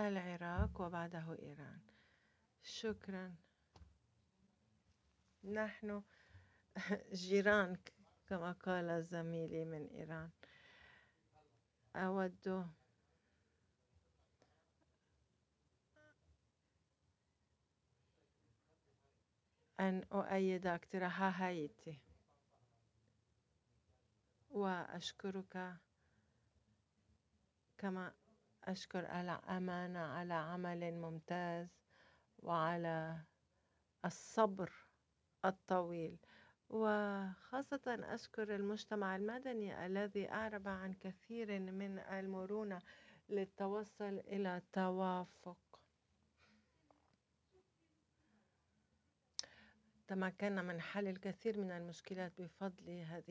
العراق وبعده إيران. شكرا. نحن جيران كما قال زميلي من إيران. أود أن أؤيد اقتراح هايتي وأشكرك، كما أشكر الأمانة على عمل ممتاز وعلى الصبر الطويل، وخاصة أشكر المجتمع المدني الذي أعرب عن كثير من المرونة للتوصل إلى توافق. تمكنا من حل الكثير من المشكلات بفضل هذه